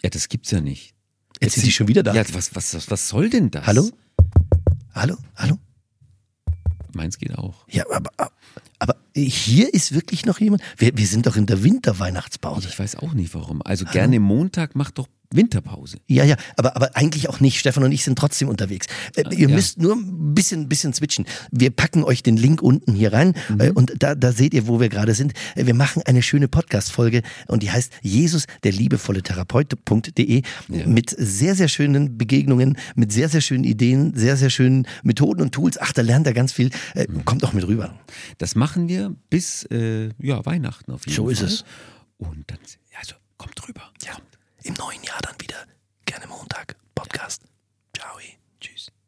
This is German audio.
Ja, das gibt's ja nicht. Jetzt sind Sie schon wieder da. Ja, was soll denn das? Hallo? Hallo? Hallo? Meins geht auch. Ja, aber hier ist wirklich noch jemand. Wir sind doch in der Winterweihnachtspause. Ich weiß auch nicht warum. Also gerne Montag macht doch Winterpause. Ja, aber eigentlich auch nicht. Stefan und ich sind trotzdem unterwegs. Ihr müsst nur ein bisschen switchen. Wir packen euch den Link unten hier rein und da seht ihr, wo wir gerade sind. Wir machen eine schöne Podcast-Folge und die heißt Jesus, der liebevolle Therapeut.de mit sehr, sehr schönen Begegnungen, mit sehr, sehr schönen Ideen, sehr, sehr schönen Methoden und Tools. Ach, da lernt er ganz viel. Kommt doch mit rüber. Das machen wir bis Weihnachten auf jeden Fall. So ist es. Und dann, also kommt rüber. Ja. Im neuen Jahr dann wieder. Gerne Montag. Podcast. Ciao. Tschüss.